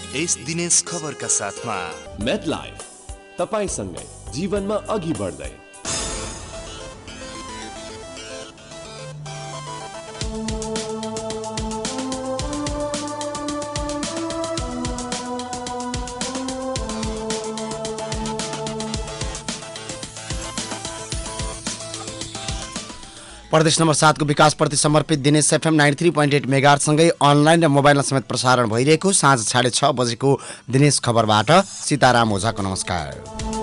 यस दिनेश खबरका साथमा मेडलाइफ तपाईसँगै जीवनमा अघि बढ्दै। प्रदेश नम्बर 7 को विकासप्रति समर्पित दिनेश एफएम 93.8 मेगाहर्ज सँगै अनलाइन र मोबाइलमा समेत प्रसारण भइरहेको साँझ 6:30 बजेको दिनेश खबरबाट सीताराम ओझाको नमस्कार।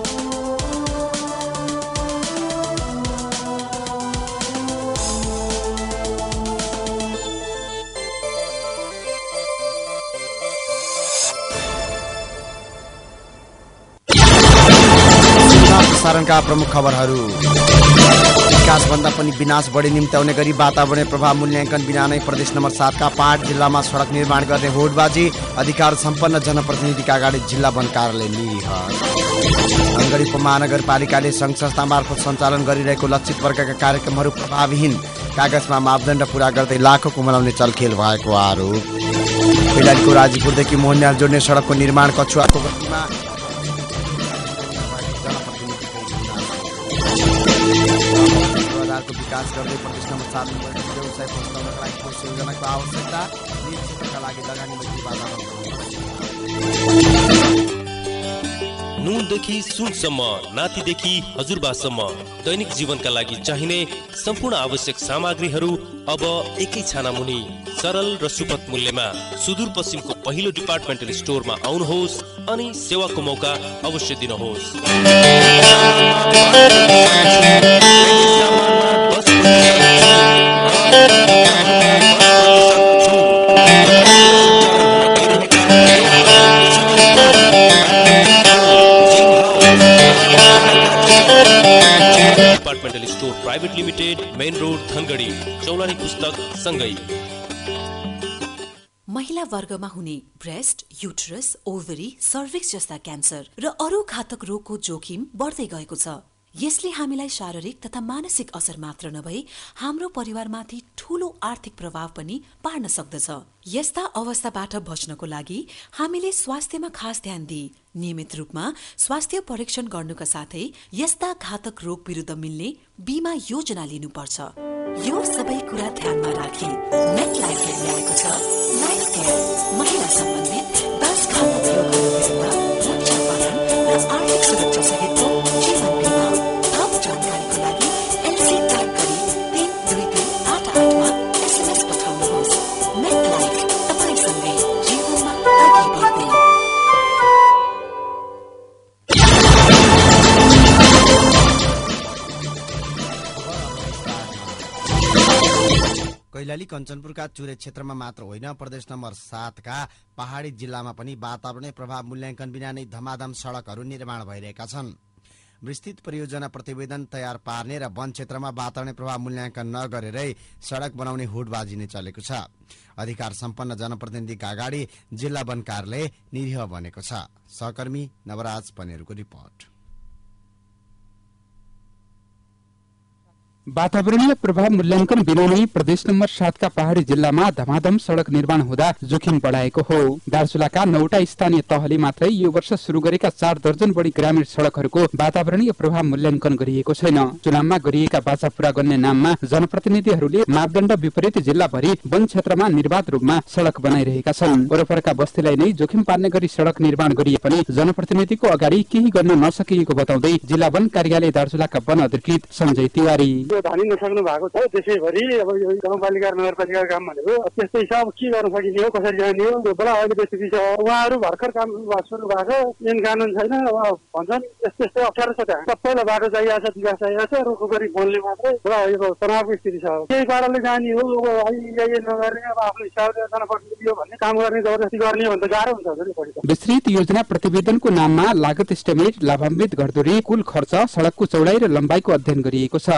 प्रसारणका प्रमुख खबरहरू। विकासभन्दा पनि विनाश बढी निम्त्याउने गरी वातावरणीय प्रभाव मूल्याङ्कन बिना नै प्रदेश नम्बर 7 का पहाड जिल्लामा सडक निर्माण गर्ने होडबाजी। अधिकार सम्पन्न जनप्रतिनिधिका अगाडि जिल्ला वन कार्यालय निरीह। धनगढी उपमहानगरपालिकाले सङ्घ संस्था मार्फत सञ्चालन गरिरहेको लक्षित वर्गका कार्यक्रमहरू प्रभावहीन, कागजमा मापदण्ड पूरा गर्दै लाखौं उमलाउने चलखेल भएको आरोप। कैलालीको राजीपुरदेखि मोहनयाल जोड्ने सडकको निर्माण कछुवाको गतिमा। विकास गर्दै प्रदेश नम्बर 7 मा व्यवसाय प्रोत्साहनका लागि ठोस योजनाको आवश्यकता। यस क्षेत्रका लागि लगानीमुखी वातावरण। नुनदेखि सुनसम्म, नातिदेखि हजुरबासम्म दैनिक जीवनका लागि चाहिने सम्पूर्ण आवश्यक सामग्रीहरू अब एकै छाना मुनि सरल र सुपथ मूल्यमा सुदूरपश्चिमको पहिलो डिपार्टमेन्टल स्टोरमा आउनुहोस् अनि सेवाको मौका अवश्य दिनुहोस्। Departmental store private limited, main road, Dhangadhi. Chaulani पुस्तक सँगै। महिला वर्गमा हुने ब्रेस्ट, युटरस, ओभरी, सर्भिक्स जस्ता क्यान्सर र अरू घातक रोगको जोखिम बढ्दै गएको छ। यसले हामीलाई शारीरिक तथा मानसिक असर मात्र नभई हाम्रो परिवारमाथि ठूलो आर्थिक प्रभाव पनि पार्न सक्दछ। यस्ता अवस्थाबाट बच्नको लागि हामीले स्वास्थ्यमा खास ध्यान दिई नियमित रूपमा स्वास्थ्य परीक्षण गर्नुका साथै यस्ता घातक रोग विरुद्ध मिल्ने बीमा योजना लिनुपर्छ। यो सबै कुरा ध्यानमा राखी मेडलाइफले ल्याएको छ लाइफ केयर, महिला सम्बन्धित 10 घातक रोगहरू विरुद्ध रक्षाकरण र आर्थिक सुरक्षा सहितको जीवन बीमा। थप जानकारीको लागि एलसी टाइप गरी 32388 मा एसएमएस पठाउनुहोस्। मेडलाइफ तपाईसँगै जीवनमा अघि बढ्दै। कैलाली कञ्चनपुरका चुरे क्षेत्रमा मात्र होइन, प्रदेश नम्बर 7 का पहाडी जिल्लामा पनि वातावरणीय प्रभाव मूल्याङ्कन बिना नै धमाधम सडकहरू निर्माण भइरहेका छन्। विस्तृत परियोजना प्रतिवेदन तयार पार्ने र वन क्षेत्रमा वातावरणीय प्रभाव मूल्याङ्कन नगरेरै सडक बनाउने हुडबाजी नै चलेको छ। अधिकार सम्पन्न जनप्रतिनिधिका अगाडि जिल्ला वन कार्यालय निरीह बनेको छ। सहकर्मी नवराज पनेरको रिपोर्ट। वातावरणीय प्रभाव मूल्याङ्कन बिना नै प्रदेश नम्बर 7 का पहाडी जिल्लामा धमाधम सडक निर्माण हुँदा जोखिम बढाएको हो। दार्चुलाका 9वटा स्थानीय तहले मात्रै यो वर्ष सुरु गरेका 4 दर्जन बढी ग्रामीण सडकहरूको वातावरणीय प्रभाव मूल्याङ्कन गरिएको छैन। चुनावमा गरिएका बाचा पूरा गर्ने नाममा जनप्रतिनिधिहरूले मापदण्ड विपरीत जिल्लाभरि वन क्षेत्रमा निर्वाध रूपमा सडक बनाइरहेका छन्। वरपरका बस्तीलाई नै जोखिम पार्ने गरी सडक निर्माण गरिए पनि जनप्रतिनिधिको अगाडि केही गर्न नसकिएको बताउँदै जिल्ला वन कार्यालय दार्चुलाका वन अधिकृत सञ्जय तिवारी धानी नसक्नु भएको छ। त्यसैभरि अब यो गाउँपालिका नगरपालिका काम भनेको त्यस्तै छ। अब के गर्न सकिने हो, कसरी जाने हो, त्यो बेला अहिले स्थिति छ। उहाँहरू भर्खर काम सुरु भएको, ऐन कानुन छैन। अब भन्छन् यस्तै अप्ठ्यारो छ। त्यहाँ सबैलाई बाटो चाहिएको छ, विकास चाहिएको छ। रोको गरी बोल्ने मात्रै यो तनावको स्थिति छ। केही पाराले जाने हो, अहिले नगर्ने, अब आफ्नो हिसाबले जनप्रतिनिधि हो भन्ने काम गर्ने, जबरजस्ती गर्ने भने त गाह्रो हुन्छ। विस्तृत योजना प्रतिवेदनको नाममा लागत एस्टिमेट, लाभान्वित घरधुरी, कुल खर्च, सडकको चौडाई र लम्बाइको अध्ययन गरिएको छ। तर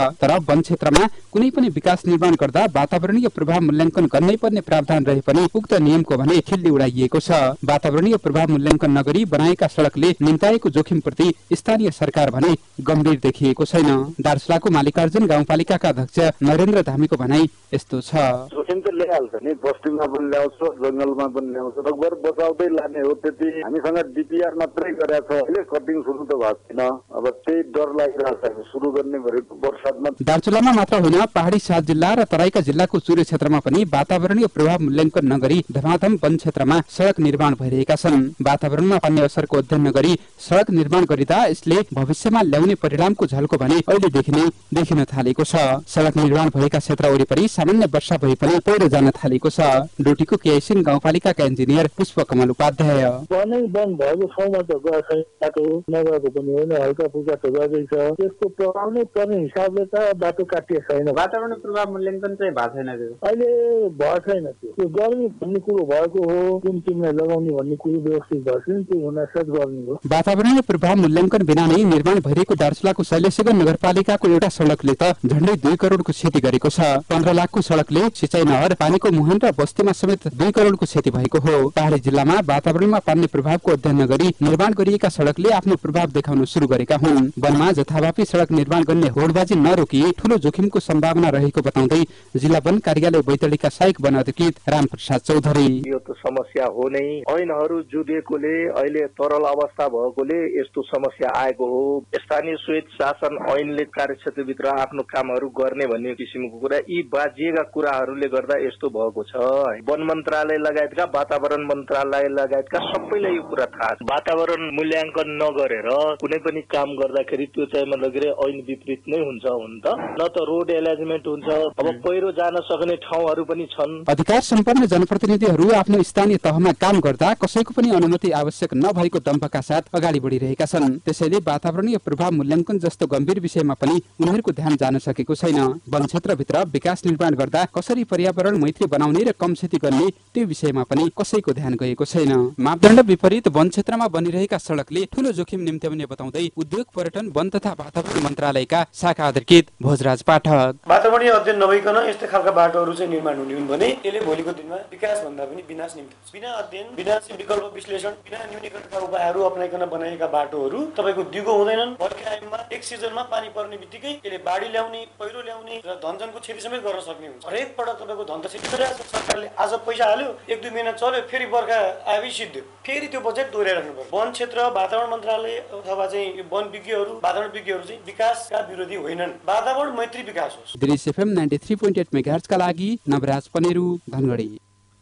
वन क्षेत्रमा कुनै पनि विकास निर्माण गर्दा वातावरणीय प्रभाव मूल्याङ्कन गर्नै पर्ने प्रावधान रहे पनि उक्त नियमको भने खिल्ली उडाइएको छ। वातावरणीय प्रभाव मूल्याङ्कन नगरी बनाएका सडकले निम्ताएको जोखिमप्रति स्थानीय सरकार भने गम्भीर देखिएको छैन। दार्चुलाको मालिकार्जुन गाउँपालिकाका अध्यक्ष नरेन्द्र धामीको भनाई यस्तो छ। जोखिम त ल्याइहाल्छ नि, बस्तीमा पनि ल्याउँछ, जंगलमा पनि ल्याउँछ, रकबर बचाउँदै लाने हो। त्यति हामीसँग डिपिआर मात्रै गरेको छ, अहिले कटिङ सुरु त भएको छैन। अब त्यही डर लागिरहेको छ सुरु गर्ने भनेको बर्सातमा। दार्चुलामा मात्र होइन, पहाडी 7 जिल्ला र तराईका जिल्लाको चुरे क्षेत्रमा पनि वातावरणीय प्रभाव मूल्याङ्कन नगरी धमाधम वन क्षेत्रमा सडक निर्माण भइरहेका छन्। वातावरणमा पर्ने असरको अध्ययन नगरी सडक निर्माण गरिँदा यसले भविष्यमा ल्याउने परिणामको झल्को भने अहिलेदेखि नै देखिन थालेको छ। सडक निर्माण भएका क्षेत्र वरिपरि सामान्य वर्षा भए पनि पहिरो जान थालेको छ। डोटीको केएसिन गाउँपालिकाका इन्जिनियर पुष्पकमल उपाध्याय वनै वन भएको ठाउँमा त बाटो नगएको पनि होइन, हल्का फुल्का त गएछ। त्यसको प्रभाव नै पर्ने हिसाबले त बाटो काटिएको छैन। वातावरण प्रभाव मूल्याङ्कन चाहिँ भएको छैन, अहिले भएको छैन। त्यो गर्मी भन्ने कुरो भएको हो, कुन टिमलाई लगाउने भन्ने कुरो व्यवस्थित भएको छैन, त्यो हुनासाथ गर्ने हो। वातावरणीय प्रभाव मूल्याङ्कन बिना नै निर्माण भइरहेको दार्चुलाको शैलेशगञ्ज नगरपालिकाको एउटा सडकले त झण्डै 2 करोडको क्षति गरेको छ। 15 लाखको सडकले सिँचाइ नहर, पानीको मुहान र बस्तीमा समेत 2 करोडको क्षति भएको हो। पहाडी जिल्लामा वातावरणमा पर्ने प्रभावको अध्ययन नगरी निर्माण गरिएका सडकले आफ्नो प्रभाव देखाउन सुरु गरेका हुन्। वनमा जथाभावी सडक निर्माण गर्ने होडबाजी नरोकी ठूलो जोखिमको सम्भावना रहेको बताउँदै जिल्ला वन कार्यालय बैतडीका सहायक वन अधिकृत रामप्रसाद चौधरी यो त समस्या हो नै, ऐनहरू जुडिएकोले अहिले तरल अवस्था भएकोले यस्तो समस्या आएको हो। स्थानीय स्वेत शासन ऐनले कार्यक्षेत्रभित्र आफ्नो कामहरू गर्ने भन्ने किसिमको कुरा, यी बाजिएका कुराहरूले गर्दा यस्तो भएको छ। वन मन्त्रालय लगायतका, वातावरण मन्त्रालय लगायतका सबैलाई यो कुरा थाहा छ। वातावरण मूल्याङ्कन नगरेर कुनै पनि काम गर्दाखेरि त्यो चाहिँ मतलब ऐन विपरीत नै हुन्छ त, न त रोड एलाइजमेन्ट हुन्छ। अब पहिरो जान सक्ने ठाउँहरू पनि छन्। अधिकार सम्पन्न जनप्रतिनिधिहरू आफ्नो स्थानीय तहमा काम गर्दा कसैको पनि अनुमति आवश्यक नभएको दम्भका साथ अगाडि बढिरहेका छन्। त्यसैले वातावरणीय प्रभाव मूल्याङ्कन जस्तो गम्भीर विषयमा पनि उनीहरूको ध्यान जान सकेको छैन। वन क्षेत्रभित्र विकास निर्माण गर्दा कसरी पर्यावरण मैत्री बनाउने र कम क्षति गर्ने त्यो विषयमा पनि कसैको ध्यान गएको छैन। मापदण्ड विपरीत वन क्षेत्रमा बनिरहेका सडकले ठूलो जोखिम निम्त्याउने बताउँदै उद्योग, पर्यटन, वन तथा वातावरण मन्त्रालयका शाखा अधिकृत भोजराज पाठक वातावरणीय अध्ययन नभइकन यस्तो खालका बाटोहरू चाहिँ निर्माण हुने हुन् भने यसले भोलिको दिनमा विकास भन्दा पनि विनाश निम्त्याउँछ। बिना अध्ययन, बिना विकल्प विश्लेषण, बिना न्यूनीकरणका उपायहरू अपनाइकन बनाएका बाटोहरू तपाईको दिगो हुँदैनन्। बर्खे आइममा एक सिजनमा पानी पर्ने बित्तिकै यसले बाढी ल्याउने, पहिरो ल्याउने र धनजनको क्षति समेत गर्न सक्ने हुन्छ। हरेक पटक तपाईको धन त क्षति गरिरहेको छ। सरकारले आज पैसा हाल्यो, 1-2 महिना चल्यो, फेरि बर्खा आएपछि सिद्धियो, फेरि त्यो बजेट दोहोऱ्याइराख्नु पर्छ। वन क्षेत्र, वातावरण मन्त्रालय अथवा चाहिँ वन विज्ञहरू, वातावरण विज्ञहरू चाहिँ विकासका विरोधी होइनन्, वातावरण मैत्री विकास होस्। दृश्य एफएम 93.8 मेगाहर्ज का लागि नवराज पनेरू, धनगढी।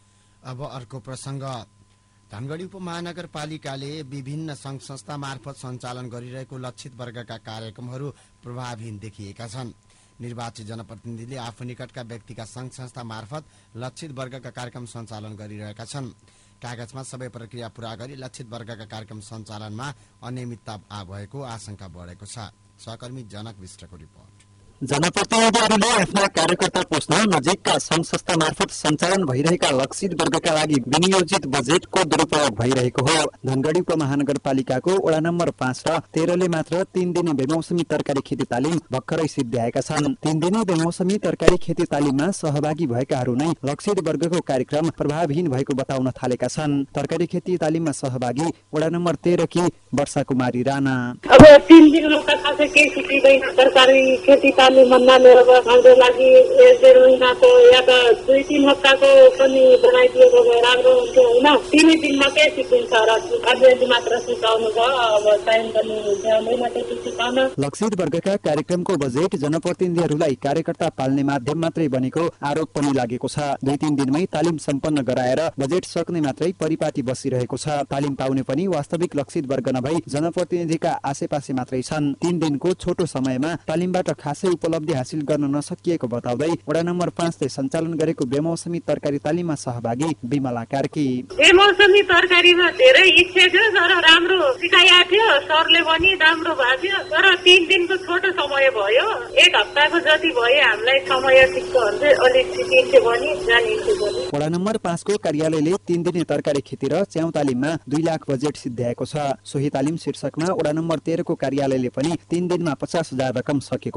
अब अर्को प्रसंग। धनगढी उपमहानगरपालिकाले विभिन्न संघ संस्था मार्फत सञ्चालन गरिरहेको लक्षित वर्गका कार्यक्रमहरू प्रभावहीन देखिएका छन्। निर्वाचित जनप्रतिनिधिले आफू निकटका व्यक्तिका संघ संस्था मार्फत लक्षित वर्गका कार्यक्रम सञ्चालन गरिरहेका छन्। कागजमा सबै प्रक्रिया पूरा गरी लक्षित वर्गका कार्यक्रम सञ्चालनमा अनियमितता भएको आशंका बढेको छ। सहकर्मी जनक विष्टको रिपोर्ट। जनप्रतिनिधिहरूले आफ्ना कार्यकर्ता पोस्न नजिकका संघ संस्था मार्फत सञ्चालन भइरहेका लक्षित वर्गका लागि विनियोजित बजेटको दुरुपयोग भइरहेको हो। धनगढी उपमहानगरपालिकाको वडा नम्बर 5 र 13 ले मात्र 3 दिने बेमौसमी तरकारी खेती तालिम भर्खरै सिद्ध्याएका छन्। 3 दिने बेमौसमी तरकारी खेती तालिममा सहभागी भएकाहरू नै लक्षित वर्गको कार्यक्रम प्रभावहीन भएको बताउन थालेका छन्। तरकारी खेती तालिममा सहभागी वडा नम्बर 13 की वर्षा कुमारी राणा। अब 3 दिनको खासै केही सिकिँदैन। तरकारी खेती तालिम भन्नाले अब हाम्रो लागि 1-1.5 महिनाको या त 2-3 हप्ताको पनि बनाइदिएको भए राम्रो हुन्थ्यो होइन। 3 दिनमा के सिकिन्छ र अध्ययन मात्र सिकाउनु भयो। अब टाइम पनि भ्याउँदैन त्यति सिकाउन। लक्षित वर्गका कार्यक्रमको बजेट जनप्रतिनिधिहरूलाई कार्यकर्ता पाल्ने माध्यम मात्रै बनेको आरोप पनि लागेको छ। 2-3 दिनमै तालिम सम्पन्न गराएर बजेट सक्ने मात्रै परिपाटी बसिरहेको छ। तालिम पाउने पनि वास्तविक लक्षित वर्ग नभई जनप्रतिनिधिका आसेपासे मात्रै छन्। 3 दिनको छोटो समयमा तालिमबाट खासै उपलब्धि हासिल गर्न नसकिएको बताउँदै वडा नम्बर 5 ले सञ्चालन गरेको बेमौसमी तरकारी तालिममा सहभागी विमला कार्की। बेमौसमी तरकारीमा धेरै इच्छा थियो तर राम्रो सिकाइएको थियो, सरले पनि राम्रो भएको थियो तर 3 दिनको छोटो समय भयो। 1 हप्ताको जति भयो हामीलाई समय टिक्क हुन्छ, अलिक सिकिन्थ्यो भने जानिन्थ्यो भने। वडा नम्बर 5 को कार्यालयले 3 दिने तरकारी खेती र च्याउ तालिममा 2 लाख बजेट सिद्ध्याएको छ। सोही तालिम शीर्षकमा वडा नम्बर 13 को कार्यालयले पनि 3 दिनमा 50,000 रकम सकेको छ।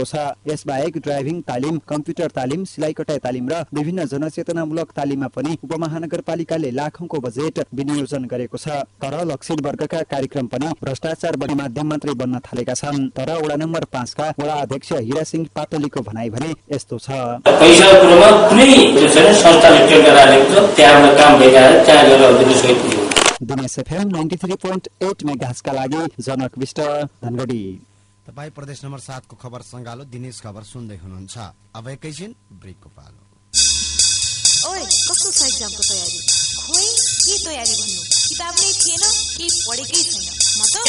यसबाहेक ड्राइभिङ तालिम, कम्प्युटर तालिम, सिलाइ कटाइ तालिम र विभिन्न जनचेतनामूलक तालिममा पनि उपमहानगरपालिकाले लाखौंको बजेट विनियोजन गरेको छ। तर लक्षित वर्गका कार्यक्रम पनि भ्रष्टाचार बढी माध्यम मात्रै बन्न थालेका छन्। तर वडा नम्बर 5 का वडा अध्यक्ष हिरा सिंह पातलीको भनाइ भने यस्तो छ। पैसा कुरोमा कुनै छैन, संस्थाले टेन्डर हालेको छ, त्यहाँ काम भइरहेको छ, त्यहाँ गएर अभिनय सोधियो। दिनेश एफएम 93.8 मेगाहर्जका लागि जनक विष्ट, धनगढी। तपाईँ प्रदेश नम्बर 7 को खबर संगालो दिनेश खबर सुन्दै हुनुहुन्छ। अब एकैछिन ब्रेकको पालो। ओए कस्तो छ एक्जामको तयारी? खोइ के तयारी भन्नु, किताब नै थिएन कि पढेकै छैन। म त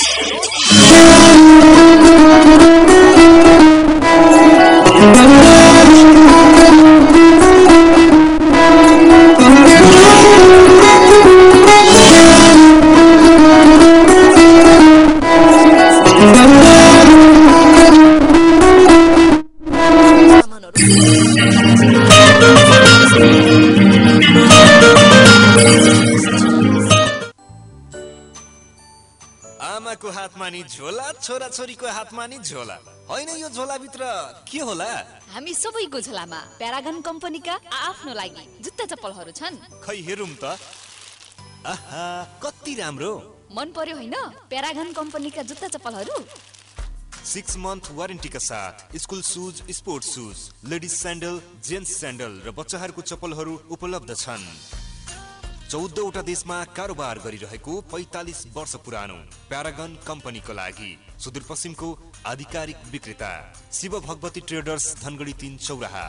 आमाको हातमा नि झोला, छोरा छोरीको हातमा नि झोला। होइन यो झोला भित्र के होला? हामी सबैको झोलामा प्यारागन कम्पनीका आफ्नो लागि जुत्ता चप्पलहरू छन्। खै हेरौँ त। आहा कति राम्रो, मन पर्यो होइन प्यारागन कम्पनीका जुत्ता चप्पलहरू? 6 मन्थ वारेन्टीका साथ school shoes, sports shoes, ladies sandal, gents sandal र बच्चाहरूको चप्पलहरू उपलब्ध छन्। 14वटा देशमा कारोबार गरिरहेको 45 वर्ष पुरानो प्यारागन कम्पनीको लागि सुदूरपश्चिमको आधिकारिक विक्रेता शिव भगवती ट्रेडर्स, धनगढी 3 चौराहा,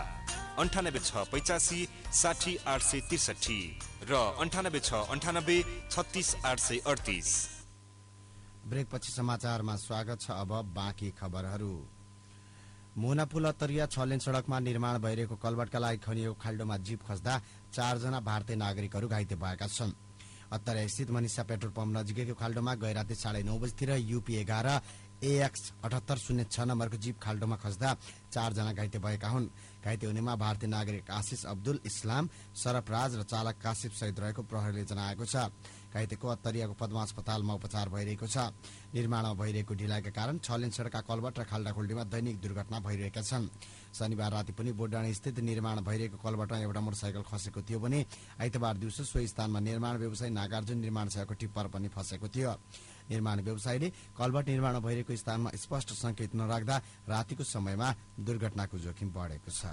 9865 60 863 र 9898 36 838। ब्रेकपछि समाचारमा स्वागत छ। अब बाँकी खबरहरू। मुना पुल अत्तरिया 6 लेन सडकमा निर्माण भइरहेको कलबटका लागि खनिएको खाल्डोमा जीप खस्दा 4 जना भारतीय नागरिकहरू घाइते भएका छन्। अत्तरिया स्थित मनिषा पेट्रोल पम्प नजिकैको खाल्डोमा गैराती 9:30 बजेतिर UP 11 AX 7806 नम्बरको जीप खाल्डोमा खस्दा 4 जना घाइते भएका हुन्। घाइते हुनेमा भारतीय नागरिक आशिष अब्दुल इस्लाम, सरफराज र चालक कासिफ सहित रहेको प्रहरीले जनाएको छ। घाइतेको अत्तरियाको पद्मा अस्पतालमा उपचार भइरहेको छ। निर्माणमा भइरहेको ढिलाइका कारण 6 लेन सडकका कलबट र खाल्डाखुल्डीमा दैनिक दुर्घटना भइरहेका छन्। शनिबार राति पनि बोटडाँडी स्थित निर्माण भइरहेको कलबटमा एउटा मोटरसाइकल खसेको थियो भने आइतबार दिउँसो सोही स्थानमा निर्माण व्यवसायी नागार्जुन निर्माण सेवाको टिप्पर पनि फसेको थियो। निर्माण व्यवसायीले कलबट निर्माण भइरहेको स्थानमा स्पष्ट संकेत नराख्दा रातिको समयमा दुर्घटनाको जोखिम बढेको छ।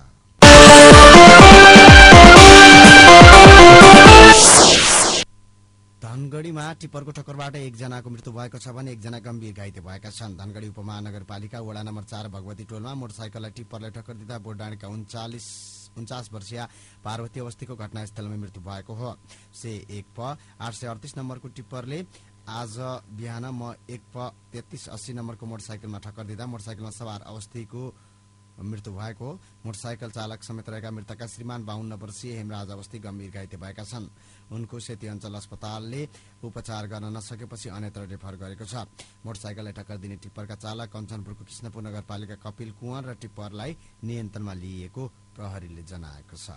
धनगढीमा टिप्परको ठक्करबाट 1 जनाको मृत्यु भएको छ भने 1 जना गम्भीर घाइते भएका छन्। धनगढी उपमहानगरपालिका वडा नम्बर 4 भगवती टोलमा मोटरसाइकललाई टिप्परले टक्कर दिँदा बोटडाँडीका 49 वर्षीय पार्वती अवस्थीको घटनास्थलमै मृत्यु भएको हो। C1 प 838 नम्बरको टिप्परले आज बिहान म 1 प 3380 नम्बरको मोटरसाइकलमा ठक्कर दिँदा मोटरसाइकलमा सवार अवस्थीको मृत्यु भएको। मोटरसाइकल चालक समेत रहेका मृतकका श्रीमान 52 वर्षीय हेमराज अवस्थी गम्भीर घाइते भएका छन्। उनको सेती अञ्चल अस्पतालले उपचार गर्न नसकेपछि अन्यत्र रेफर गरेको छ। मोटरसाइकललाई टक्कर दिने टिप्परका चालक कञ्चनपुरको कृष्णपुर नगरपालिका कपिल कुँवर र टिप्परलाई नियन्त्रणमा लिएको प्रहरीले जनाएको छ।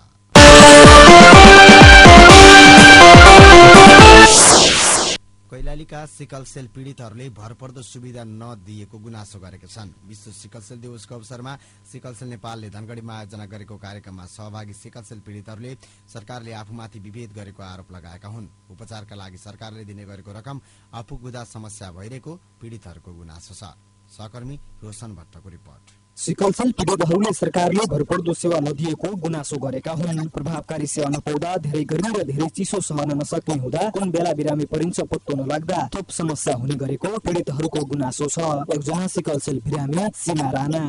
कैलालीका सिकल सेल पीडितहरूले भरपर्दो सुविधा नदिएको गुनासो गरेका छन्। विश्व सिकल सेल दिवसको अवसरमा सिकल सेल नेपालले धनगढीमा आयोजना गरेको कार्यक्रममा सहभागी सिकल सेल पीडितहरूले सरकारले आफूमाथि विभेद गरेको आरोप लगाएका हुन्। उपचारका लागि सरकारले दिने गरेको रकम आफूगुदा समस्या भइरहेको पीडितहरूको गुनासो छ। सहकर्मी रोशन भट्टको रिपोर्ट। सिकलसेल पीडितहरूले सरकारले भरपर्दो सेवा नदिएको गुनासो गरेका हुन्। प्रभावकारी सेवा नपाउँदा धेरै गर्मी र धेरै चिसो सहन नसक्ने हुँदा कुन बेला बिरामी परिन्छ पत्तो नलाग्दा थप समस्या हुने गरेको पीडितहरूको गुनासो छ। एकजना सिकलसेल बिरामी सीमा राणा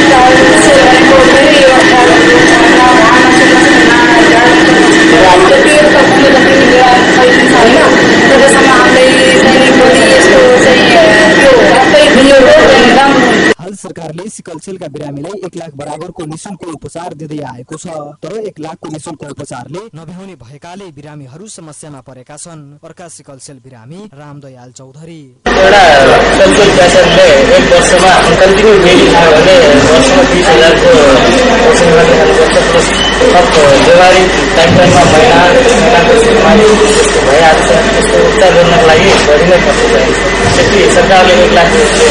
हाल सरकारले सिकलसेलका बिरामीलाई 1 लाख बराबरको निशुल्क उपचार दिँदै आएको छ। तर 1 लाखको निशुल्क उपचारले नभ्याउने भएकाले बिरामीहरू समस्यामा परेका छन्। अर्का सिकलसेल बिरामी रामदयाल चौधरी एउटा सेलसेल पेसेन्टले 1 वर्षमा कन्टिन्यू बेडी खायो भने वर्षमा 30,000 को औषधि खानुपर्छ। प्लस व्यवहारिक टाइममा महिनाको भइहाल्छ। त्यसको उपचार गर्नको लागि बढी नै खर्च चाहिन्छ। त्यति सरकारले 1 लाख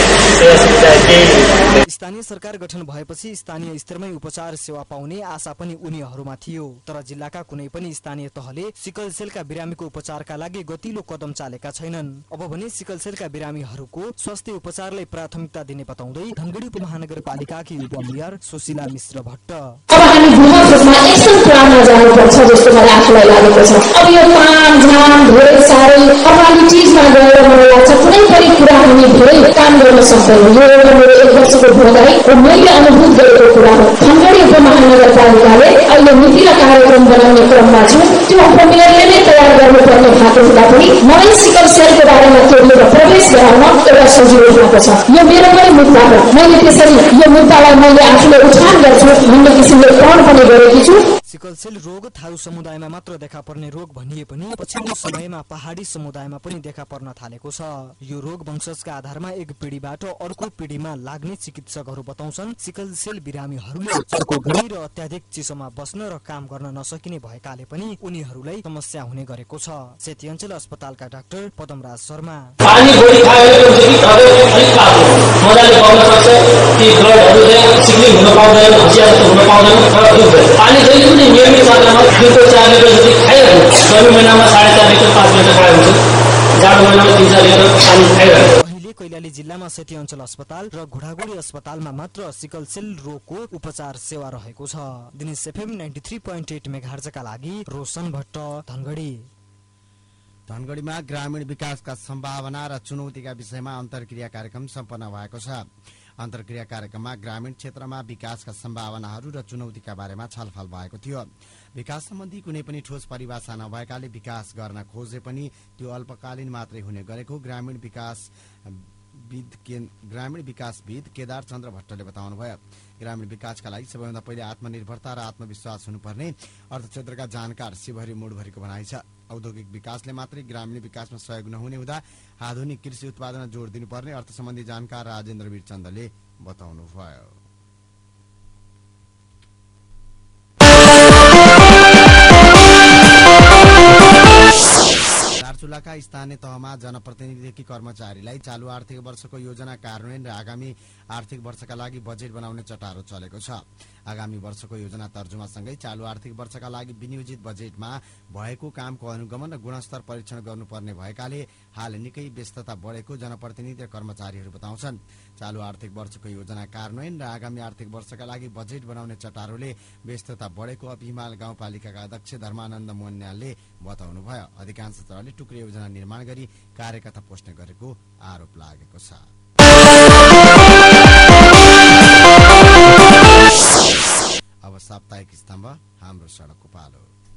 सेवा सुविधा केही। स्थानीय सरकार गठन भएपछि स्थानीय स्तरमै उपचार सेवा पाउने आशा पनि उनीहरूमा थियो, तर जिल्लाका कुनै पनि स्थानीय तहले सिकल सेलका बिरामीको उपचारका लागि गतिलो कदम चालेका छैनन्। अब भने सिकल सेलका बिरामीहरूको स्वास्थ्य उपचारलाई प्राथमिकता दिने बताउँदै धनगढी उपमहानगरपालिकाकी उपमेयर सुशीला मिश्र भट्ट, अब हामी बुझ्न खोज्मा एक्सन प्लानमा जानुपर्छ जस्तो मलाई आफूलाई लागेको छ। अब यो तामझाम धेरै साह्रै फर्मालिटिजमा गएर मलाई लाग्छ कुनै पनि कुरा हामी धेरै काम गर्न सक्दैनौँ। यो एउटा मेरो 1 वर्षको भोगाई र मैले अनुभूत गरेको कुरा हो। धनगढी उपमहानगरपालिकाले अहिले नीति र कार्यक्रम बनाउने क्रममा छु। त्यो उपमेयरले नै तयार गर्नुपर्ने भएको हुँदा पनि मलाई सिकल सेलको बारेमा केही प्रवेश गराउन एउटा सजिलो भएको छ। यो मेरो पनि मुद्दा हो। मैले त्यसरी यो मुद्दालाई मैले आफूले उठान गर्छु भन्ने किसिमले ग्रहण पनि गरेकी छु। सिकल सेल रोग थारू समुदायमा मात्र देखा पर्ने रोग भनिए पनि पछिल्लो समयमा पहाडी समुदायमा पनि देखा पर्न थालेको छ। यो रोग वंशजका आधारमा एक पिढीबाट अर्को पिढीमा लाग्ने चिकित्सकहरू बताउँछन् सिकल सेल बिरामीहरूले चर्को गरी र अत्याधिक चिसोमा बस्न र काम गर्न नसकिने भएकाले पनि उनीहरूलाई समस्या हुने गरेको छ। सेती अञ्चल अस्पतालका डाक्टर पदमराज शर्मा, पानी बढी खायो भने अलिक पाको मजाले पाउन सक्छ कि ब्लडहरू चाहिँ सिक्लिङ हुन पाउँदैन, हसिया जस्तो हुन पाउँदैन र दुध पानी जहिले पनि नियमित मात्रामा 2 to 4 लिटर जति खाइरहनु। गर्मी महिनामा 4.5 लिटर 5 लिटर खायो हुन्छ, जाडो महिनामा 3-4 लिटर पानी खाइरहनु। अहिले कैलाली जिल्लामा सेती अञ्चल अस्पताल र घोडागुडी अस्पतालमा मात्र सिकल सेल रोगको उपचार सेवा रहेको छ। दिनेश एफएम 93.8 मेगाहर्जका लागि रोशन भट्ट, धनगढी। धनगढीमा ग्रामीण विकासका सम्भावना र चुनौतीका विषयमा अन्तर्क्रिया कार्यक्रम सम्पन्न भएको छ। अन्तर्क्रिया कार्यक्रममा ग्रामीण क्षेत्रमा विकासका सम्भावनाहरू र चुनौतीका बारेमा छलफल भएको थियो। विकास सम्बन्धी कुनै पनि ठोस परिभाषा नभएकाले विकास गर्न खोजे पनि त्यो अल्पकालीन मात्रै हुने गरेको ग्रामीण विकासविद केदार चन्द्र भट्टले बताउनुभयो। ग्रामीण विकासका लागि सबैभन्दा पहिले आत्मनिर्भरता र आत्मविश्वास हुनुपर्ने अर्थक्षेत्रका जानकार शिवहरी मुडभरीको भनाइ छ। औद्योगिक विकासले मात्रै ग्रामीण विकासमा सहयोग नहुने हुँदा आधुनिक कृषि उत्पादनमा जोड दिनुपर्ने अर्थ सम्बन्धी जानकार राजेन्द्र वीर चन्दले बताउनुभयो। दार्चुलाका स्थानीय तहमा जनप्रतिनिधिदेखि कर्मचारीलाई चालू आर्थिक वर्षको योजना कार्यान्वयन र आगामी आर्थिक वर्षका लागि बजेट बनाउने चटारो चलेको छ। आगामी वर्षको योजना तर्जुमासँगै चालू आर्थिक वर्षका लागि विनियोजित बजेटमा भएको कामको अनुगमन र गुणस्तर परीक्षण गर्नुपर्ने भएकाले हाल निकै व्यस्तता बढेको जनप्रतिनिधि र कर्मचारीहरू बताउँछन्। चालू आर्थिक वर्षको योजना कार्यान्वयन र आगामी आर्थिक वर्षका लागि बजेट बनाउने चटारोले व्यस्तता बढेको हिमाल गाउँपालिकाका अध्यक्ष धर्मानन्द मोन्यालले बताउनुभयो। अधिकांश तरहले टुक्रे योजना निर्माण गरी कार्यकर्ता पोस्ने गरेको आरोप लागेको छ। अब साप्ताहिक स्तम्भ हाम्रो सडकको पालो।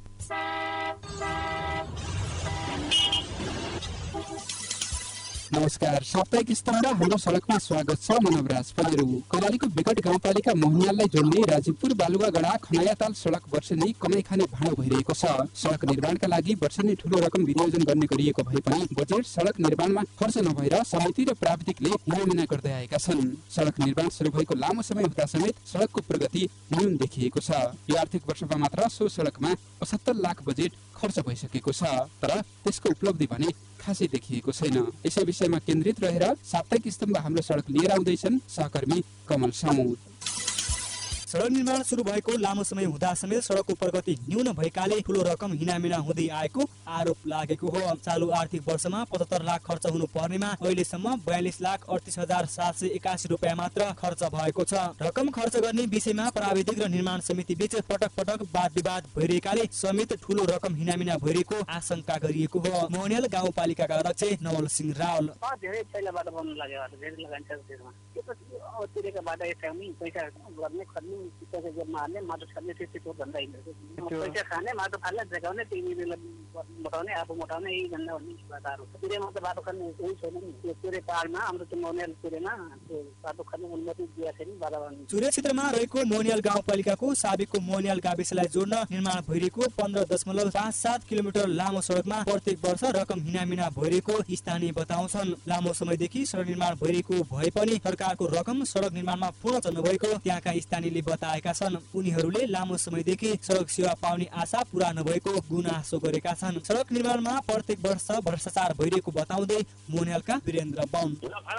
नमस्कार, साप्ताहिक स्तम्भ हाम्रो सडकमा स्वागत छ। मनोभराज पनेरू। कैलालीको विकट गाउँपालिका मोहनियाललाई जोड्ने राजीवपुर बालुवागढा खनायाताल सडक वर्षेनी कमाई खाने भाँडो भइरहेको छ। सडक निर्माणका लागि वर्षेनी ठूलो रकम विनियोजन गर्ने गरिएको भए पनि बजेट सडक निर्माणमा खर्च नभएर समिति र प्राविधिकले हिनामिना गर्दै आएका छन्। सडक निर्माण शुरू भएको लामो समय हुँदा समेत सडकको प्रगति न्यून देखिएको छ। यो आर्थिक वर्षमा मात्र सो सडकमा 75 लाख बजेट खर्च भइसकेको छ, तर त्यसको उपलब्धि भने खासै देखिएको छैन। यसै विषयमा केन्द्रित रहेर साप्ताहिक स्तम्भ हाम्रो सडक लिएर आउँदैछन् सहकर्मी कमल सामुद। सडक निर्माण शुरू भएको लामो समय हुँदा समेत सडकको प्रगति न्यून भएकाले ठूलो रकम हिनामिना हुँदै आएको आरोप लागेको हो। चालू आर्थिक वर्षमा 75 लाख खर्च हुनु पर्नेमा अहिलेसम्म 42,38,781 रुपियाँ मात्र खर्च भएको छ। रकम खर्च गर्ने विषयमा प्राविधिक र निर्माण समिति बीच पटक पटक वाद विवाद भइरहेकाले समेत ठूलो रकम हिनामिना भइरहेको आशंका गरिएको हो। मोहनियाल गाउँपालिकाका अध्यक्ष नवल सिंह रावल, धेरै छैलाबाट बन्नु लाग्यो, धेरै लगाइन्छ त्यसमा अब तिरेका बाटो यताउनी पैसा गर्ने खर्नी पैसा जम्मा हाल्ने माटो छर्ने त्यस्तो भन्दा पैसा खाने माटो फाल्ने देखाउने तिमीले मोटाउने आफू मोटाउने यही भन्दा भन्ने बाटाहरू तिरेमा त बाटो खर्ने केही छैन नि। त्यो तिरे पाहाडमा हाम्रो त्यो मोहनियाल तिरेमा त्यो बाटो खर्ने अनुमति दिएको छैन वातावरण। चुरे क्षेत्रमा रहेको मोहनियाल गाउँपालिकाको साबिकको मोहनियाल गाविसलाई जोड्न निर्माण भइरहेको 15.57 किलोमिटर लामो सडकमा प्रत्येक वर्ष रकम हिनामिना भइरहेको स्थानीय बताउँछन्। लामो समयदेखि सडक निर्माण भइरहेको भए पनि सरकारको रकम सडक निर्माणमा पूर्ण नभएको त्यहाँका स्थानीयले बताएका छन्। उनीहरूले लामो समयदेखि सडक सेवा पाउने आशा पूरा नभएको गुनासो गरेका छन्। सडक निर्माणमा प्रत्येक वर्ष भ्रष्टाचार भइरहेको बताउँदै मोनेलका वीरेन्द्र बम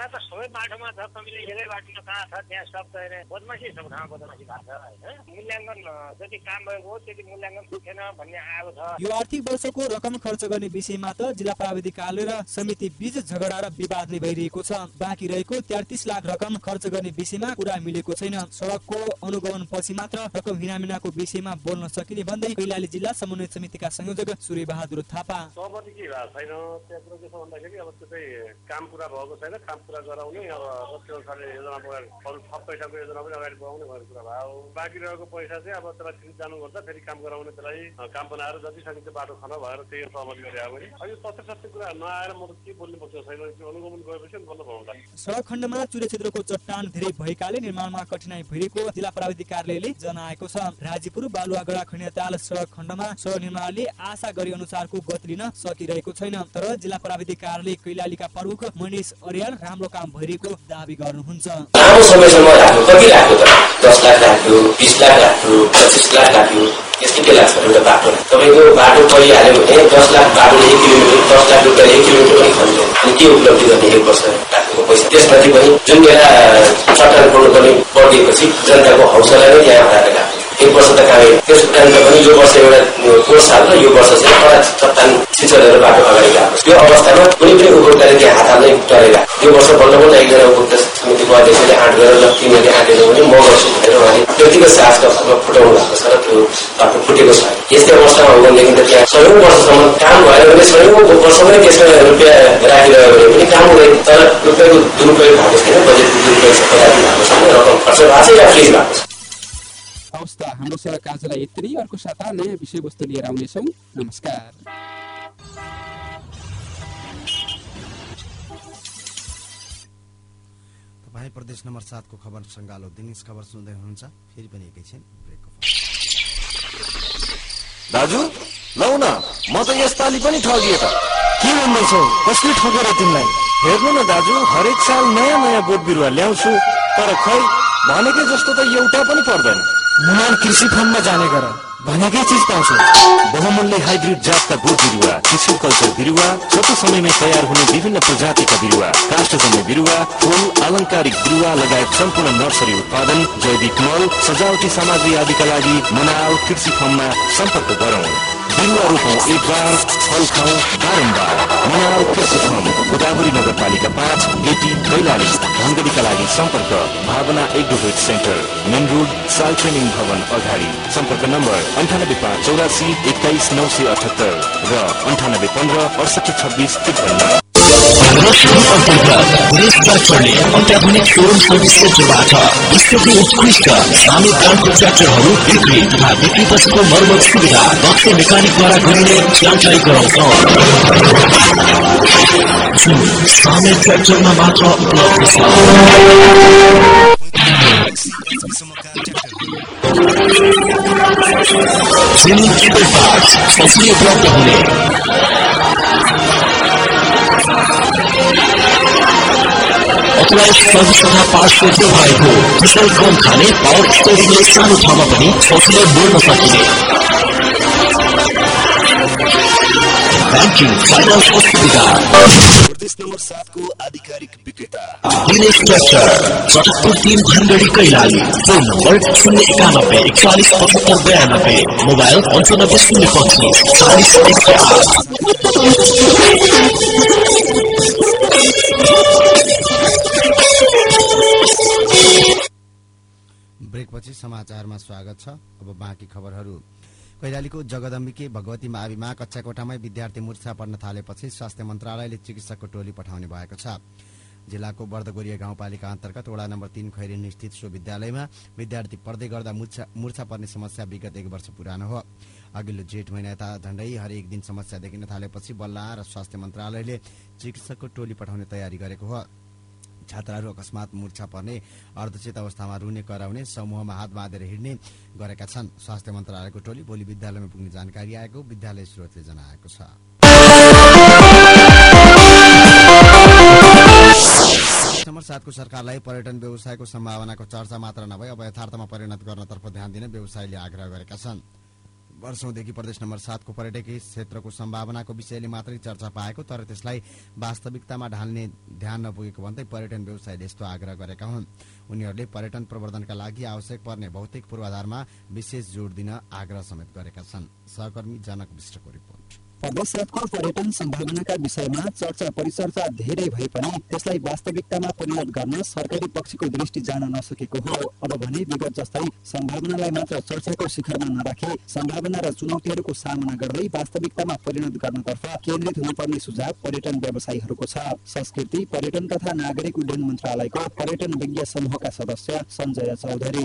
यो आर्थिक वर्षको रकम खर्च गर्ने विषयमा त जिल्ला प्राविधिक कार्यालय र समिति बीच झगडा र विवाद नै भइरहेको छ। बाँकी रहेको 33 लाख रकम खर्च गर्ने विषयमा कुरा मिलेको छैन। सडकको अनुगमन पछि मात्र रकम हिनामिनाको विषयमा बोल्न सकिने भन्दै कैलाली जिल्ला समन्वय समितिका संयोजक सूर्य बहादुर थापा सहमति के भएको छैन। त्यहाँ के छ भन्दाखेरि अब त्यसै काम पुरा भएको छैन। काम पुरा गराउने अब त्यो अनुसारले योजना अरू थप पैसाको योजना पनि अगाडि बढाउने भएको कुरा भयो। बाँकी रहेको पैसा चाहिँ अब त्यसलाई फेरि जानुपर्छ, फेरि काम गराउने, त्यसलाई काम बनाएर जति सकिन्छ बाटो खन भएर त्यही सहमति गरे मैले। अब यो सत्य कुरा नआएर म त के बोल्ने पक्ष छैन। अनुगमन गरेपछि बल्ल भन्छ। सडक खण्डमा चुरे क्षेत्रको चट्टान धेरै भएकाले निर्माणमा कठिनाई भइरहेको जिल्ला प्राविधिक कार्यालयले जनाएको छ। राजीपुर बालुवागढा खण्डताल सडक खण्डमा सडक निर्माणले आशा गरे अनुसारको गति लिन सकिरहेको छैन। तर जिल्ला प्राविधिक कार्यालय कैलालीका प्रमुख मनिष अर्याल राम्रो काम भइरहेको दावी गर्नुहुन्छ। लामो समयसम्म राख्यो, कति राख्यो त 10 लाख राख्यो, 20 लाख राख्यो, 25 लाख राख्यो, यसले के लाग्छ एउटा बाटो तपाईँको बाटो परिहाल्यो भने 10 लाख बाटोले 1 किलोमिटर 10 लाख रुपियाँले 1 किलोमिटर पनि खन्छ। अनि के उपलब्धि गर्ने 1 वर्ष राखेको पैसा? त्यसमाथि पनि जुन बेला चट्टान बढ्नुपर्ने बढिएपछि जनताको हौसला नै त्यहाँ हराएर गएको। 1 वर्ष त काम त्यसको कारण त पनि यो वर्ष एउटा कोर्स हाल र यो वर्ष चाहिँ कडा चट्टान छिचेर बाटो अगाडि गएको। त्यो अवस्थामा कुनै पनि उपभोक्ताले त्यहाँ हात हाल्नै डरेका। यो वर्ष बल्ल बल्ल एकजना उपभोक्ता समितिको अध्यक्षले आँट गरेर ल तिमीले आँटेन भने म गर्छु भनेर उहाँले व्यक्तिगत साहसका भरमा फुटाउनु भएको छ र त्यो बाटो फुटेको छ। यस्तै अवस्थामा हो भनेदेखि त त्यहाँ 100 वर्षसम्म काम भयो भने 100 वर्षमै त्यसमा रुपियाँ राखिरह्यो भने पनि काम हुँदैन। तर रुपियाँको दुरुपयोग भएको छैन, बजेटको दुरुपयोग कदापि भएको छैन, रकम खर्च भएको छ या फ्रिज भएको छ। हवस् त, हाम्रो सडक कार्यलाई यति। अर्को साता नयाँ विषयवस्तु लिएर आउनेछौँ। नमस्कार। तपाईँ प्रदेश नम्बर 7 को खबर सङ्गालो दिनिस खबर सुन्दै हुनुहुन्छ। फेरि पनि एकैछिन ब्रेकको। दाजु लौ न, म त यसपालि पनि ठगिए त। के भन्दैछौ? कसले ठगेर तिमीलाई? हेर्नु न दाजु, हरेक साल नयाँ नयाँ बोट बिरुवा ल्याउँछु, तर खै भनेकै जस्तो त एउटा पनि पर्दैन। मुनाल कृषि फर्ममा जाने गर, भनेकै चिज पाउँछु। बहुमूल्य हाइब्रिड जातका बोट बिरुवा, टिस्यु कल्चर बिरुवा, छोटो समयमै तयार हुने विभिन्न प्रजातिका बिरुवा, काष्ठजन्य बिरुवा, फूल, अलङ्कारिक बिरुवा लगायत सम्पूर्ण नर्सरी उत्पादन, जैविक मल, सजावटी सामग्री आदिका लागि मुनाल कृषि फर्ममा सम्पर्क गरौँ। बिरुवा रोपौँ एक बार, फल खाउँ बारम्बार। मुनाल कृषि फर्म, गोदावरी नगरपालिका 5, गेटी, कैलाली। धनगढीका लागि सम्पर्क Bhawana agrovet centre, main road, साल ट्रेनिङ भवन अगाडि। सम्पर्क नम्बर 9854 21 978 र 9815 68 56 ट्र्याक्टरले अत्याधुनिक सोरुम सर्भिस सेन्टरबाट विश्वकै उत्कृष्ट सानो ब्रान्डको ट्र्याक्टरहरू बिक्री तथा बिक्री पछिको मर्मत सुविधा दक्ष मेकानिकद्वारा गरिने जानकारी गराउँछौँ। जुन सानो ट्र्याक्टरमा मात्र उपलब्ध छ। सजिलै उपलब्ध हुने अथराइज सर्भिस तथा पार्ट्स सेन्टर भएको डिजल कम खाने पावर स्टेरिङले सानो ठाउँमा पनि सजिलै मोड्न सकिने ब्याङ्किङ फाइनान्सको सुविधा। प्रदेश नम्बर 7 को आधिकारिक विक्रेता Dinesh tractor, Chatakpur 3 Dhangadhi Kailali. Phone number 091 41 75 92, mobile 95 025 40 108। ब्रेकपछि समाचारमा स्वागत छ। अब बाँकी खबरहरू। कैलालीको जगदम्बिके भगवती माविमा कक्षा कोठामै विद्यार्थी मूर्छा पर्न थालेपछि स्वास्थ्य मन्त्रालयले चिकित्सकको टोली पठाउने भएको छ। जिल्लाको बर्दगोरिया गाउँपालिका अन्तर्गत वडा नम्बर 3 खैरेनी स्थित सो विद्यालयमा विद्यार्थी पढ्दै गर्दा मूर्छा पर्ने समस्या विगत 1 वर्ष पुरानो हो। अघिल्लो जेठ महिना यता झण्डै हरेक दिन समस्या देखिन थालेपछि बल्ल र स्वास्थ्य मन्त्रालयले चिकित्सकको टोली पठाउने तयारी गरेको हो। छात्राहरू अकस्मात मूर्छा पर्ने, अर्धचेत अवस्थामा रुने, कराउने, समूहमा हात बाँधेर हिँड्ने गरेका छन्। स्वास्थ्य मन्त्रालयको टोली भोलि विद्यालयमा पुग्ने जानकारी आएको विद्यालय स्रोतले जनाएको छ। नम्बर 7 साथको सरकारलाई पर्यटन व्यवसायको सम्भावनाको चर्चा मात्र नभई अब यथार्थमा परिणत गर्नतर्फ ध्यान दिन व्यवसायीले आग्रह गरेका छन्। वर्षौंदेखि प्रदेश नम्बर 7 को पर्यटकीय क्षेत्रको सम्भावनाको विषयले मात्रै चर्चा पाएको तर त्यसलाई वास्तविकतामा ढाल्ने ध्यान नपुगेको भन्दै पर्यटन व्यवसायीले यस्तो आग्रह गरेका हुन्। उनीहरूले पर्यटन प्रवर्धनका लागि आवश्यक पर्ने भौतिक पूर्वाधारमा विशेष जोड दिन आग्रह समेत गरेका छन्। सहकर्मी जनक विष्टको रिपोर्ट। प्रदेश 7 को पर्यटन सम्भावनाका विषयमा चर्चा परिचर्चा धेरै भए पनि त्यसलाई वास्तविकतामा परिणत गर्न सरकारी पक्षको दृष्टि जान नसकेको हो। अब भने विगत जस्तै सम्भावनालाई मात्र चर्चाको शिखरमा नराखी सम्भावना र चुनौतीहरूको सामना गर्दै वास्तविकतामा परिणत गर्नतर्फ केन्द्रित हुनुपर्ने सुझाव पर्यटन व्यवसायीहरूको छ। संस्कृति पर्यटन तथा नागरिक उड्डयन मन्त्रालयको पर्यटन विज्ञ समूहका सदस्य सञ्जय चौधरी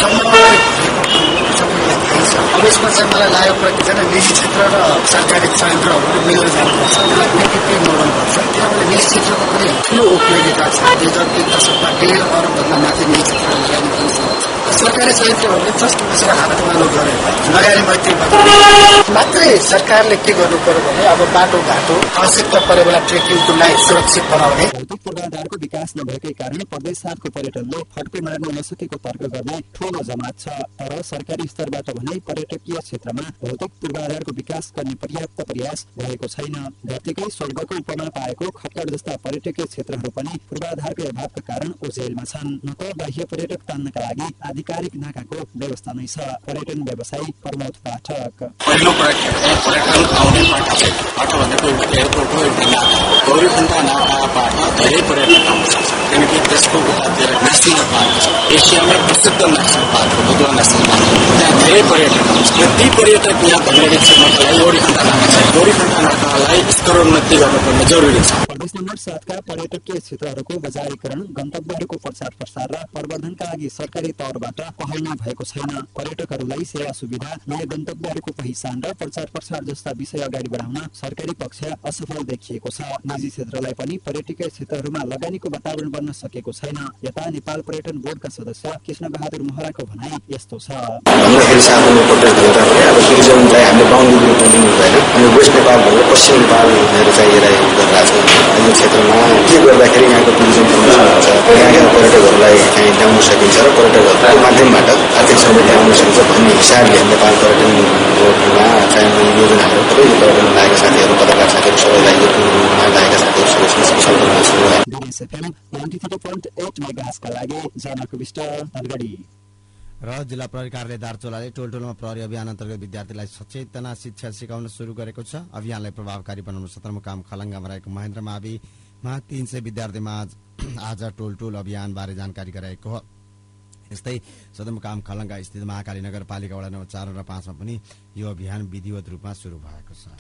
सरकारी संयन्त्रहरू मिलेर जानुपर्छ, त्यसलाई नेतृत्व मोडल गर्छ। किनभने निजी क्षेत्रको पनि ठुलो उपयोगिता छ। 2001 दशकमा 1.5 अरबभन्दा माथि निजी क्षेत्रले ल्याउने पनि छ। सरकारी संयन्त्रहरूले जस्ट बसेर हात उमालो गरेर लगानी मैत्रीबाट मात्रै सरकारले के गर्नु पर्यो भने अब बाटोघाटो आवश्यकता परे बेला ट्रेकिङको लागि सुरक्षित बनाउने। भौतिक पूर्वाधारको विकास नभएकै कारण प्रदेश 7 को पर्यटनले फड्को मार्न नसकेको तर्क गर्ने ठूलो जमात छ। तर सरकारी स्तरबाट भने पर्यटकीय क्षेत्रमा भौतिक पूर्वाधारको विकास गर्ने पर्याप्त प्रयास भएको छैन। धरतीकै स्वर्गको उपमा पाएको खट्टर जस्ता पर्यटकीय क्षेत्रहरू पनि पूर्वाधारको अभावका कारण ओझेलमा छन्। न त बाह्य पर्यटक तान्नका लागि आधिकारिक नाकाको व्यवस्था नै छ। पर्यटन व्यवसायी प्रमोद पाठक पहिलो पर्यटन आउने बाटो चाहिँ बाटो भनेको एयरपोर्टको एउटा गौरीखण्डा नाकाबाट धेरै पर्यटक आउन सक्छ। किनकि त्यसको नेसनल पार्क छ, एसियामै प्रसिद्ध नेसनल पार्क हो बुद्धुवा नेसनल पार्क। त्यहाँ धेरै पर्यटक आउँछ। ती पर्यटक यहाँ भइरहेको क्षेत्रका लागि गौरीखण्डा नाका छ। गौरीखण्डा नाकालाई स्तरोन्नति गर्नुपर्ने जरुरी छ। प्रदेश नम्बर 7 का पर्यटकीय क्षेत्रहरूको बजारीकरण गन्तव्यहरूको प्रचार प्रसार र प्रवर्धनका लागि सरकारी तौरबाट पहल नै भएको छैन। पर्यटकहरूलाई सेवा सुविधा नयाँ गन्तव्यहरूको पहिचान र प्रचार प्रसार जस्ता विषय अगाडि बढाउन सरकारी पक्ष असफल देखिएको छ। निजी क्षेत्रलाई पनि पर्यटकीय क्षेत्रहरूमा लगानीको वातावरण बन्न सकेको छैन। यता नेपाल पर्यटन बोर्डका सदस्य कृष्ण बहादुर महराको भनाइ यस्तो छ। भन्दाखेरि सानो प्रोटेक्ट गरेर अब टुरिज्मलाई हामीले बाउन्ड्री दिनु हुँदैन। अनि वेस्ट नेपाल भनेर पश्चिम नेपाल भनेर चाहिँ यसलाई गरिरहेको छ। यो क्षेत्रमा के गर्दाखेरि यहाँको टुरिज्म प्रमोसन हुन्छ, यहाँका पर्यटकहरूलाई चाहिँ ल्याउन सकिन्छ र पर्यटकहरूको माध्यमबाट आर्थिक समृद्धि ल्याउन सकिन्छ भन्ने हिसाबले नेपाल पर्यटन बोर्डमा चाहिँ योजनाहरू थुप्रै पर्यटन लागेका साथीहरू पत्रकार साथीहरू सबैलाई यो टुरमा लागेका साथीहरू सबैसँग छलफल गर्न सुरु भयो। DSFM 93.8 मेगाहर्जका लागि जनक विष्ट धनगढी। र जिल्ला प्रहरी कार्यालय दार्चुलाले टोलटोलमा प्रहरी अभियान अन्तर्गत विद्यार्थीलाई सचेतना शिक्षा सिकाउन सुरु गरेको छ। अभियानलाई प्रभावकारी बनाउन सदरमुकाम खलङ्गामा रहेको महेन्द्र माविमा 300 विद्यार्थीमा आज टोलटोल अभियान बारे जानकारी गराएको हो। यस्तै सदरमुकाम खलङ्गा स्थित महाकाली नगरपालिका वडा नम्बर 4 र 5 मा पनि यो अभियान विधिवत रूपमा सुरु भएको छ।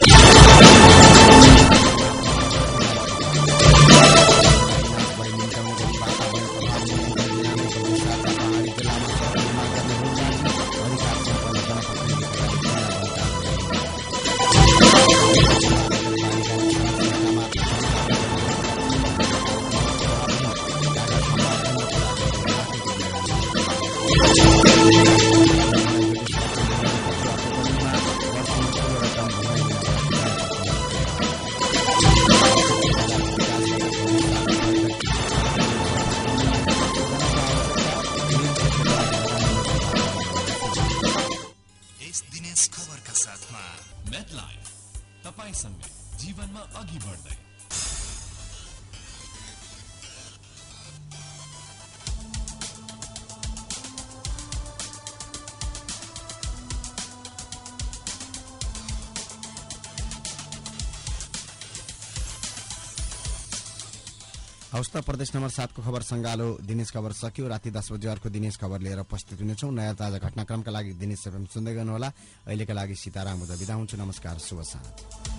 जीवनमा अघि बढ्दै हवस् त प्रदेश नम्बर 7 को खबर संगालो दिनेश खबर सकियो। राति 10 बजे अर्को दिनेश खबर लिएर उपस्थित हुनेछौं। नयाँ ताजा घटनाक्रमका लागि दिनेश एफएम सुन्दै गर्नुहोला। अहिलेका लागि सीताराम बिदा हुन्छु। नमस्कार, शुभ साँझ।